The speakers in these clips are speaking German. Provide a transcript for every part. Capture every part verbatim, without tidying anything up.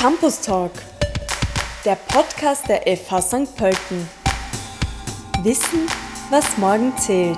Campus Talk, der Podcast der F H Sankt Pölten. Wissen, was morgen zählt.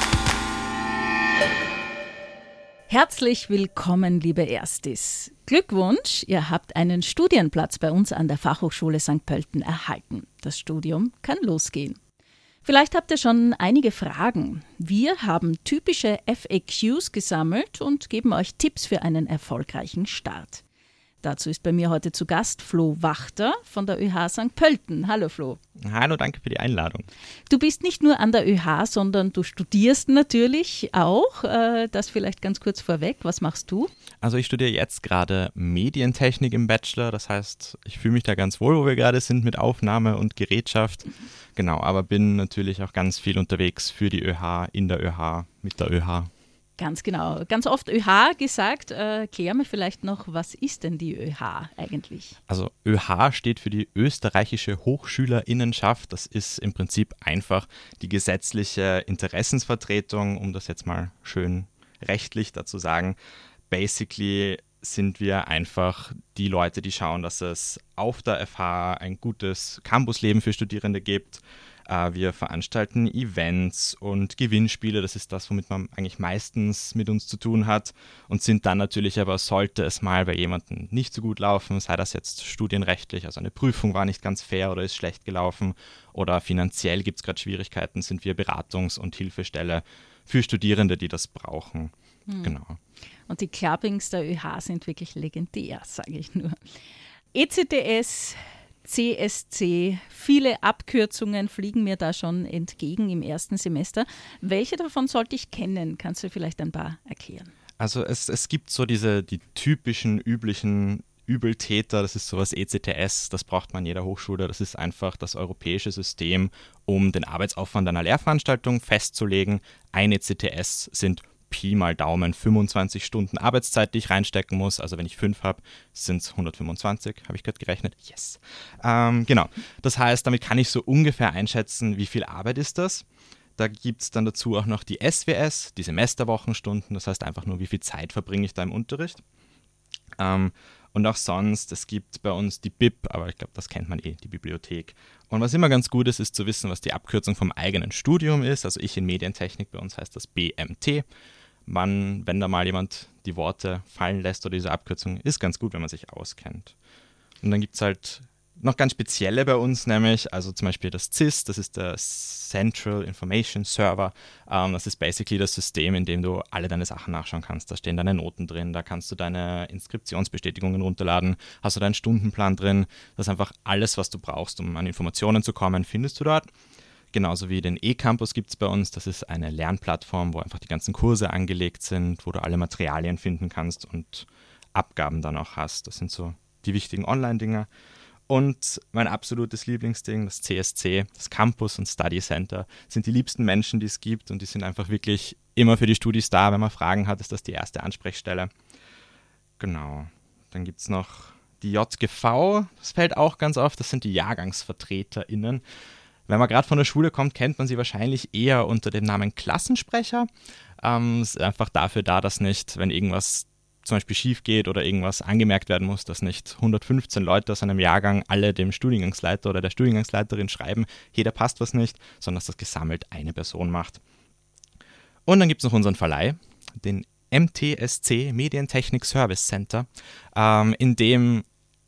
Herzlich willkommen, liebe Erstis. Glückwunsch, ihr habt einen Studienplatz bei uns an der Fachhochschule Sankt Pölten erhalten. Das Studium kann losgehen. Vielleicht habt ihr schon einige Fragen. Wir haben typische F A Qs gesammelt und geben euch Tipps für einen erfolgreichen Start. Dazu ist bei mir heute zu Gast Flo Wachter von der Ö H Sankt Pölten. Hallo Flo. Hallo, danke für die Einladung. Du bist nicht nur an der Ö H, sondern du studierst natürlich auch. Das vielleicht ganz kurz vorweg. Was machst du? Also ich studiere jetzt gerade Medientechnik im Bachelor. Das heißt, ich fühle mich da ganz wohl, wo wir gerade sind mit Aufnahme und Gerätschaft. Genau, aber bin natürlich auch ganz viel unterwegs für die Ö H, in der Ö H, mit der Ö H. Ganz genau. Ganz oft Ö H gesagt. Äh, klär mir vielleicht noch, was ist denn die Ö H eigentlich? Also Ö H steht für die Österreichische Hochschülerinnenschaft. Das ist im Prinzip einfach die gesetzliche Interessensvertretung, um das jetzt mal schön rechtlich dazu sagen. Basically sind wir einfach die Leute, die schauen, dass es auf der F H ein gutes Campusleben für Studierende gibt. Wir veranstalten Events und Gewinnspiele, das ist das, womit man eigentlich meistens mit uns zu tun hat, und sind dann natürlich aber, sollte es mal bei jemandem nicht so gut laufen, sei das jetzt studienrechtlich, also eine Prüfung war nicht ganz fair oder ist schlecht gelaufen oder finanziell gibt es gerade Schwierigkeiten, sind wir Beratungs- und Hilfestelle für Studierende, die das brauchen. Hm. Genau. Und die Clubbings der Ö H sind wirklich legendär, sage ich nur. E C T S, C S C, viele Abkürzungen fliegen mir da schon entgegen im ersten Semester. Welche davon sollte ich kennen? Kannst du vielleicht ein paar erklären? Also es, es gibt so diese die typischen, üblichen Übeltäter, das ist sowas E C T S, das braucht man an jeder Hochschule. Das ist einfach das europäische System, um den Arbeitsaufwand einer Lehrveranstaltung festzulegen. Ein E C T S sind Pi mal Daumen fünfundzwanzig Stunden Arbeitszeit, die ich reinstecken muss. Also wenn ich fünf habe, sind es hundertfünfundzwanzig, habe ich gerade gerechnet. Yes. Ähm, genau. Das heißt, damit kann ich so ungefähr einschätzen, wie viel Arbeit ist das. Da gibt es dann dazu auch noch die S W S, die Semesterwochenstunden. Das heißt einfach nur, wie viel Zeit verbringe ich da im Unterricht. Ähm, und auch sonst, es gibt bei uns die B I P, aber ich glaube, das kennt man eh, die Bibliothek. Und was immer ganz gut ist, ist zu wissen, was die Abkürzung vom eigenen Studium ist. Also ich in Medientechnik, bei uns heißt das B M T. Man, wenn da mal jemand die Worte fallen lässt oder diese Abkürzung, ist ganz gut, wenn man sich auskennt. Und dann gibt es halt noch ganz spezielle bei uns, nämlich, also zum Beispiel das C I S, das ist der Central Information Server. Ähm, das ist basically das System, in dem du alle deine Sachen nachschauen kannst. Da stehen deine Noten drin, da kannst du deine Inskriptionsbestätigungen runterladen, hast du deinen Stundenplan drin. Das ist einfach alles, was du brauchst, um an Informationen zu kommen, findest du dort. Genauso wie den E-Campus gibt es bei uns. Das ist eine Lernplattform, wo einfach die ganzen Kurse angelegt sind, wo du alle Materialien finden kannst und Abgaben dann auch hast. Das sind so die wichtigen Online-Dinger. Und mein absolutes Lieblingsding, das C S C, das Campus und Study Center, sind die liebsten Menschen, die es gibt, und die sind einfach wirklich immer für die Studis da. Wenn man Fragen hat, ist das die erste Ansprechstelle. Genau. Dann gibt es noch die J G V, das fällt auch ganz auf, das sind die JahrgangsvertreterInnen. Wenn man gerade von der Schule kommt, kennt man sie wahrscheinlich eher unter dem Namen Klassensprecher. Ähm, ist einfach dafür da, dass nicht, wenn irgendwas zum Beispiel schief geht oder irgendwas angemerkt werden muss, dass nicht hundertfünfzehn Leute aus einem Jahrgang alle dem Studiengangsleiter oder der Studiengangsleiterin schreiben, hey, da passt was nicht, sondern dass das gesammelt eine Person macht. Und dann gibt es noch unseren Verleih, den M T S C, Medientechnik Service Center, ähm, in dem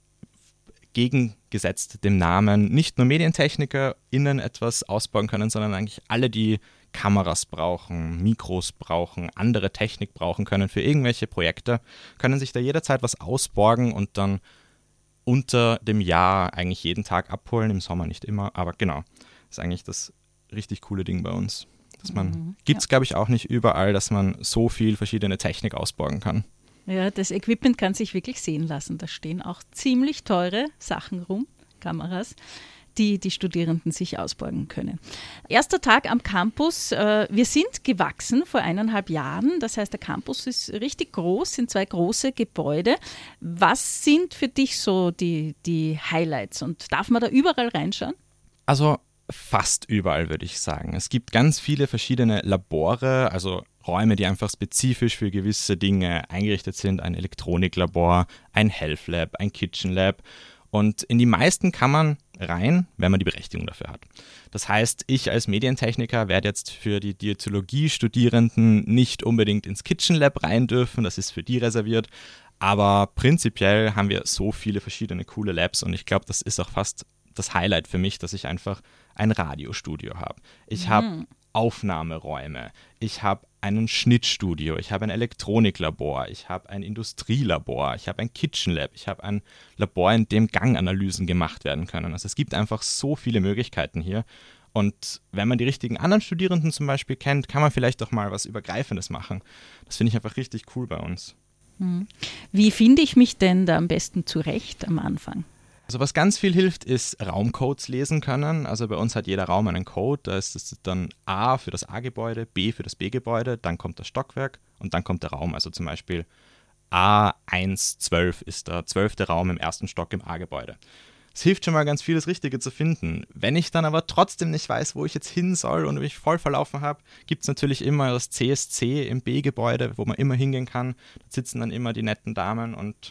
gegengesetzt dem Namen nicht nur MedientechnikerInnen etwas ausbauen können, sondern eigentlich alle, die Kameras brauchen, Mikros brauchen, andere Technik brauchen können für irgendwelche Projekte, können sich da jederzeit was ausborgen und dann unter dem Jahr eigentlich jeden Tag abholen, im Sommer nicht immer, aber genau, das ist eigentlich das richtig coole Ding bei uns. Dass man, mhm, gibt es, ja. glaube ich, auch nicht überall, dass man so viel verschiedene Technik ausborgen kann. Ja, das Equipment kann sich wirklich sehen lassen. Da stehen auch ziemlich teure Sachen rum, Kameras, die die Studierenden sich ausborgen können. Erster Tag am Campus. Äh, wir sind gewachsen vor eineinhalb Jahren. Das heißt, der Campus ist richtig groß, sind zwei große Gebäude. Was sind für dich so die, die Highlights? Und darf man da überall reinschauen? Also fast überall, würde ich sagen. Es gibt ganz viele verschiedene Labore, also Räume, die einfach spezifisch für gewisse Dinge eingerichtet sind. Ein Elektroniklabor, ein Health Lab, ein Kitchen Lab. Und in die meisten kann man rein, wenn man die Berechtigung dafür hat. Das heißt, ich als Medientechniker werde jetzt für die Diätologie-Studierenden nicht unbedingt ins Kitchen Lab rein dürfen, das ist für die reserviert, aber prinzipiell haben wir so viele verschiedene coole Labs und ich glaube, das ist auch fast das Highlight für mich, dass ich einfach ein Radiostudio habe. Ich mhm. habe Aufnahmeräume, ich habe ein Schnittstudio, ich habe ein Elektroniklabor, ich habe ein Industrielabor, ich habe ein Kitchen Lab, ich habe ein Labor, in dem Ganganalysen gemacht werden können. Also es gibt einfach so viele Möglichkeiten hier. Und wenn man die richtigen anderen Studierenden zum Beispiel kennt, kann man vielleicht auch mal was Übergreifendes machen. Das finde ich einfach richtig cool bei uns. Wie finde ich mich denn da am besten zurecht am Anfang? Also was ganz viel hilft, ist Raumcodes lesen können. Also bei uns hat jeder Raum einen Code. Da ist es dann A für das A-Gebäude, B für das B-Gebäude, dann kommt das Stockwerk und dann kommt der Raum. Also zum Beispiel A eins zwölf ist der zwölfte Raum im ersten Stock im A-Gebäude. Es hilft schon mal ganz viel, das Richtige zu finden. Wenn ich dann aber trotzdem nicht weiß, wo ich jetzt hin soll und mich voll verlaufen habe, gibt es natürlich immer das C S C im B-Gebäude, wo man immer hingehen kann. Da sitzen dann immer die netten Damen und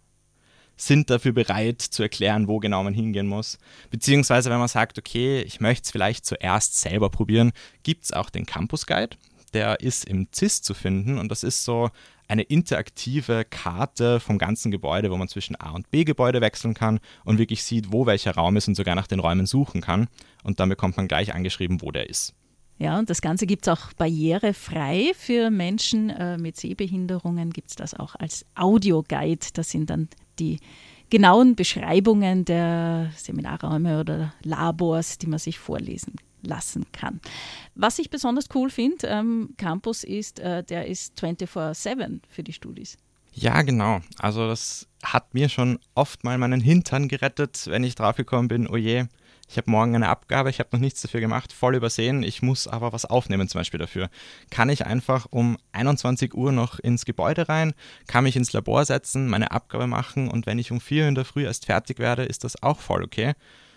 sind dafür bereit zu erklären, wo genau man hingehen muss. Beziehungsweise, wenn man sagt, okay, ich möchte es vielleicht zuerst selber probieren, gibt es auch den Campus Guide. Der ist im C I S zu finden und das ist so eine interaktive Karte vom ganzen Gebäude, wo man zwischen A- und B-Gebäude wechseln kann und wirklich sieht, wo welcher Raum ist und sogar nach den Räumen suchen kann. Und dann bekommt man gleich angeschrieben, wo der ist. Ja, und das Ganze gibt es auch barrierefrei für Menschen äh, mit Sehbehinderungen, gibt es das auch als Audioguide. Das sind dann die genauen Beschreibungen der Seminarräume oder Labors, die man sich vorlesen lassen kann. Was ich besonders cool finde am Campus ist, äh, der ist vierundzwanzig sieben für die Studis. Ja, genau. Also das hat mir schon oft mal meinen Hintern gerettet, wenn ich draufgekommen bin, oh je, ich habe morgen eine Abgabe, ich habe noch nichts dafür gemacht, voll übersehen, ich muss aber was aufnehmen zum Beispiel dafür. Kann ich einfach um einundzwanzig Uhr noch ins Gebäude rein, kann mich ins Labor setzen, meine Abgabe machen und wenn ich um vier Uhr in der Früh erst fertig werde, ist das auch voll okay.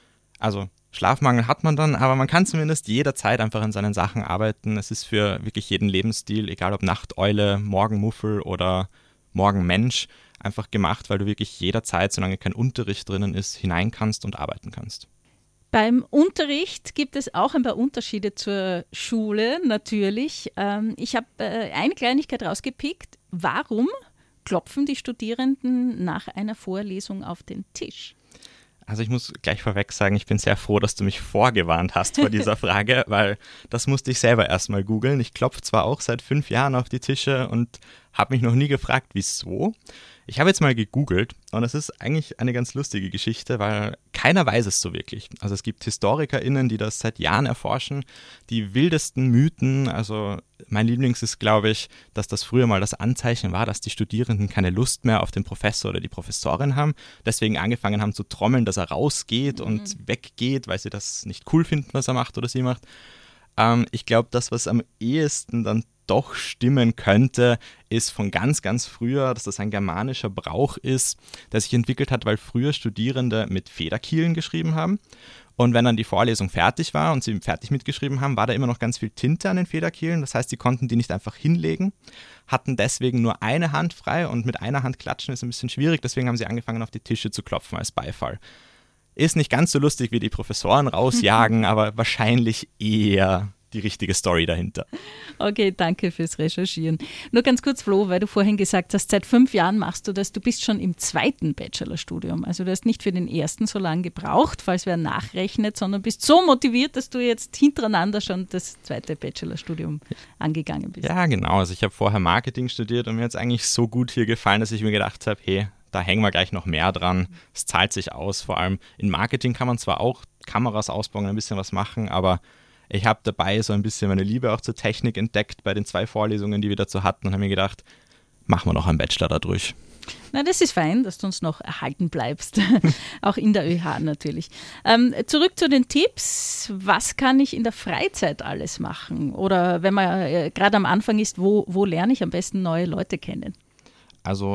Also Schlafmangel hat man dann, aber man kann zumindest jederzeit einfach an seinen Sachen arbeiten. Es ist für wirklich jeden Lebensstil, egal ob Nachteule, Morgenmuffel oder Morgenmensch, einfach gemacht, weil du wirklich jederzeit, solange kein Unterricht drinnen ist, hinein kannst und arbeiten kannst. Beim Unterricht gibt es auch ein paar Unterschiede zur Schule, natürlich. Ich habe eine Kleinigkeit rausgepickt. Warum klopfen die Studierenden nach einer Vorlesung auf den Tisch? Also ich muss gleich vorweg sagen, ich bin sehr froh, dass du mich vorgewarnt hast vor dieser Frage, weil das musste ich selber erstmal googeln. Ich klopfe zwar auch seit fünf Jahren auf die Tische und habe mich noch nie gefragt, wieso. Ich habe jetzt mal gegoogelt und es ist eigentlich eine ganz lustige Geschichte, weil keiner weiß es so wirklich. Also es gibt HistorikerInnen, die das seit Jahren erforschen, die wildesten Mythen. Also mein Lieblings ist, glaube ich, dass das früher mal das Anzeichen war, dass die Studierenden keine Lust mehr auf den Professor oder die Professorin haben, deswegen angefangen haben zu trommeln, dass er rausgeht mhm. und weggeht, weil sie das nicht cool finden, was er macht oder sie macht. Ähm, ich glaube, das, was am ehesten dann doch stimmen könnte, ist von ganz, ganz früher, dass das ein germanischer Brauch ist, der sich entwickelt hat, weil früher Studierende mit Federkielen geschrieben haben. Und wenn dann die Vorlesung fertig war und sie fertig mitgeschrieben haben, war da immer noch ganz viel Tinte an den Federkielen. Das heißt, sie konnten die nicht einfach hinlegen, hatten deswegen nur eine Hand frei und mit einer Hand klatschen ist ein bisschen schwierig. Deswegen haben sie angefangen, auf die Tische zu klopfen als Beifall. Ist nicht ganz so lustig, wie die Professoren rausjagen, aber wahrscheinlich eher die richtige Story dahinter. Okay, danke fürs Recherchieren. Nur ganz kurz, Flo, weil du vorhin gesagt hast, seit fünf Jahren machst du das, du bist schon im zweiten Bachelorstudium. Also du hast nicht für den ersten so lange gebraucht, falls wer nachrechnet, sondern bist so motiviert, dass du jetzt hintereinander schon das zweite Bachelorstudium angegangen bist. Ja, genau. Also ich habe vorher Marketing studiert und mir hat es eigentlich so gut hier gefallen, dass ich mir gedacht habe, hey, da hängen wir gleich noch mehr dran. Es zahlt sich aus. Vor allem in Marketing kann man zwar auch Kameras ausbauen, ein bisschen was machen, aber ich habe dabei so ein bisschen meine Liebe auch zur Technik entdeckt bei den zwei Vorlesungen, die wir dazu hatten und habe mir gedacht, machen wir noch einen Bachelor dadurch. Na, das ist fein, dass du uns noch erhalten bleibst, auch in der ÖH natürlich. Ähm, zurück zu den Tipps. Was kann ich in der Freizeit alles machen? Oder wenn man äh, gerade am Anfang ist, wo, wo lerne ich am besten neue Leute kennen? Also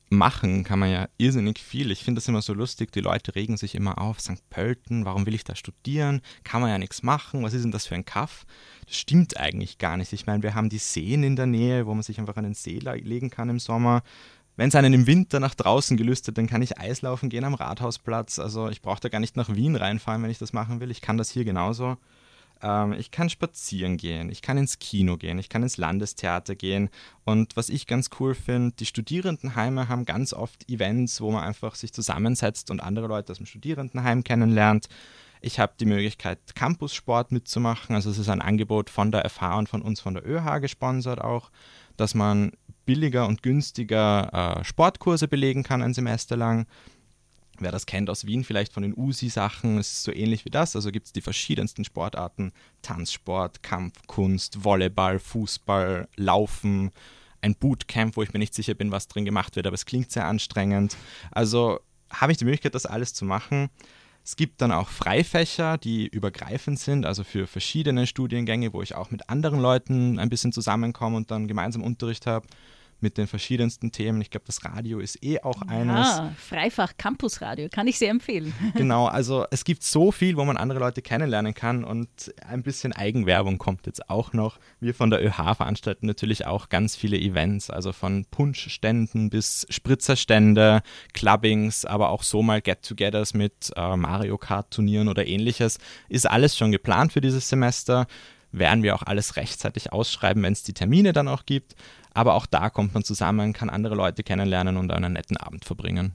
machen kann man ja irrsinnig viel. Ich finde das immer so lustig, die Leute regen sich immer auf, Sankt Pölten, warum will ich da studieren? Kann man ja nichts machen, was ist denn das für ein Kaff? Das stimmt eigentlich gar nicht. Ich meine, wir haben die Seen in der Nähe, wo man sich einfach an den See legen kann im Sommer. Wenn es einen im Winter nach draußen gelüstet, dann kann ich Eislaufen gehen am Rathausplatz. Also ich brauche da gar nicht nach Wien reinfahren, wenn ich das machen will. Ich kann das hier genauso. Ähm, ich kann spazieren gehen, ich kann ins Kino gehen, ich kann ins Landestheater gehen. Und was ich ganz cool finde, die Studierendenheime haben ganz oft Events, wo man einfach sich zusammensetzt und andere Leute aus dem Studierendenheim kennenlernt. Ich habe die Möglichkeit, Campussport mitzumachen. Also es ist ein Angebot von der F H und von uns von der ÖH gesponsert auch, dass man billiger und günstiger äh, Sportkurse belegen kann ein Semester lang. Wer das kennt aus Wien, vielleicht von den U S I-Sachen, es ist so ähnlich wie das. Also gibt es die verschiedensten Sportarten, Tanzsport, Kampfkunst, Volleyball, Fußball, Laufen, ein Bootcamp, wo ich mir nicht sicher bin, was drin gemacht wird, aber es klingt sehr anstrengend. Also habe ich die Möglichkeit, das alles zu machen. Es gibt dann auch Freifächer, die übergreifend sind, also für verschiedene Studiengänge, wo ich auch mit anderen Leuten ein bisschen zusammenkomme und dann gemeinsam Unterricht habe. Mit den verschiedensten Themen. Ich glaube, das Radio ist eh auch eines. Ja, Freifach Campusradio, kann ich sehr empfehlen. Genau, also es gibt so viel, wo man andere Leute kennenlernen kann und ein bisschen Eigenwerbung kommt jetzt auch noch. Wir von der ÖH veranstalten natürlich auch ganz viele Events, also von Punschständen bis Spritzerstände, Clubbings, aber auch so mal Get-togethers mit äh, Mario Kart Turnieren oder ähnliches. Ist alles schon geplant für dieses Semester. Werden wir auch alles rechtzeitig ausschreiben, wenn es die Termine dann auch gibt. Aber auch da kommt man zusammen, kann andere Leute kennenlernen und einen netten Abend verbringen.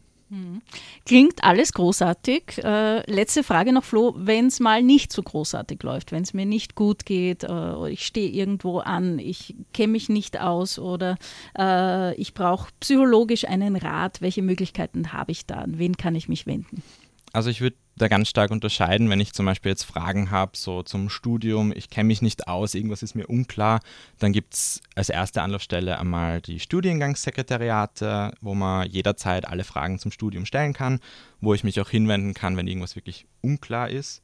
Klingt alles großartig. Äh, letzte Frage noch, Flo, wenn es mal nicht so großartig läuft, wenn es mir nicht gut geht, äh, ich stehe irgendwo an, ich kenne mich nicht aus oder äh, ich brauche psychologisch einen Rat, welche Möglichkeiten habe ich da? An wen kann ich mich wenden? Also ich würde da ganz stark unterscheiden, wenn ich zum Beispiel jetzt Fragen habe, so zum Studium, ich kenne mich nicht aus, irgendwas ist mir unklar, dann gibt es als erste Anlaufstelle einmal die Studiengangssekretariate, wo man jederzeit alle Fragen zum Studium stellen kann, wo ich mich auch hinwenden kann, wenn irgendwas wirklich unklar ist.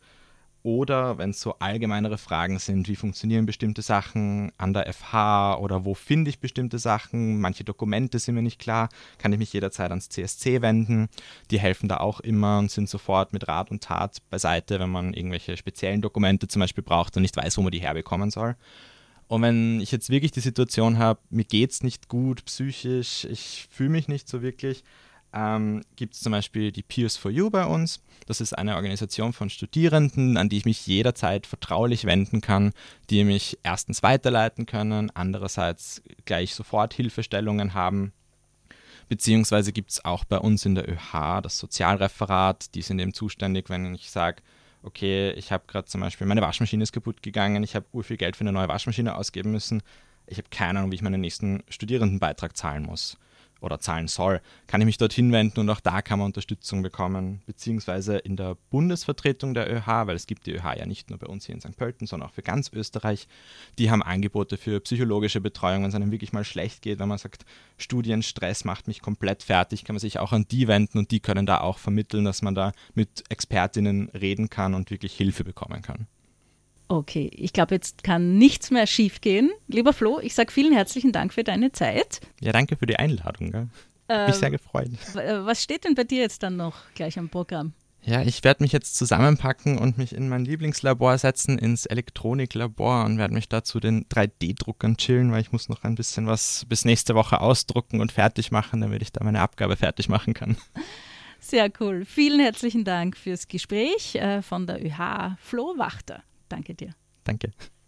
Oder wenn es so allgemeinere Fragen sind, wie funktionieren bestimmte Sachen an der F H oder wo finde ich bestimmte Sachen, manche Dokumente sind mir nicht klar, kann ich mich jederzeit ans C S C wenden. Die helfen da auch immer und sind sofort mit Rat und Tat beiseite, wenn man irgendwelche speziellen Dokumente zum Beispiel braucht und nicht weiß, wo man die herbekommen soll. Und wenn ich jetzt wirklich die Situation habe, mir geht es nicht gut psychisch, ich fühle mich nicht so wirklich, Ähm, gibt es zum Beispiel die Peers for You bei uns. Das ist eine Organisation von Studierenden, an die ich mich jederzeit vertraulich wenden kann, die mich erstens weiterleiten können, andererseits gleich sofort Hilfestellungen haben. Beziehungsweise gibt es auch bei uns in der ÖH das Sozialreferat, die sind eben zuständig, wenn ich sage, okay, ich habe gerade zum Beispiel, meine Waschmaschine ist kaputt gegangen, ich habe ur viel Geld für eine neue Waschmaschine ausgeben müssen, ich habe keine Ahnung, wie ich meinen nächsten Studierendenbeitrag zahlen muss oder zahlen soll, kann ich mich dorthin wenden und auch da kann man Unterstützung bekommen, beziehungsweise in der Bundesvertretung der ÖH, weil es gibt die ÖH ja nicht nur bei uns hier in Sankt Pölten, sondern auch für ganz Österreich, die haben Angebote für psychologische Betreuung, wenn es einem wirklich mal schlecht geht, wenn man sagt, Studienstress macht mich komplett fertig, kann man sich auch an die wenden und die können da auch vermitteln, dass man da mit Expertinnen reden kann und wirklich Hilfe bekommen kann. Okay, ich glaube, jetzt kann nichts mehr schief gehen. Lieber Flo, ich sage vielen herzlichen Dank für deine Zeit. Ja, danke für die Einladung. Gell? Äh, mich sehr gefreut. Was steht denn bei dir jetzt dann noch gleich am Programm? Ja, ich werde mich jetzt zusammenpacken und mich in mein Lieblingslabor setzen, ins Elektroniklabor und werde mich da zu den drei D Druckern chillen, weil ich muss noch ein bisschen was bis nächste Woche ausdrucken und fertig machen, damit ich da meine Abgabe fertig machen kann. Sehr cool. Vielen herzlichen Dank fürs Gespräch äh, von der ÖH, Flo Wachter. Danke dir. Danke.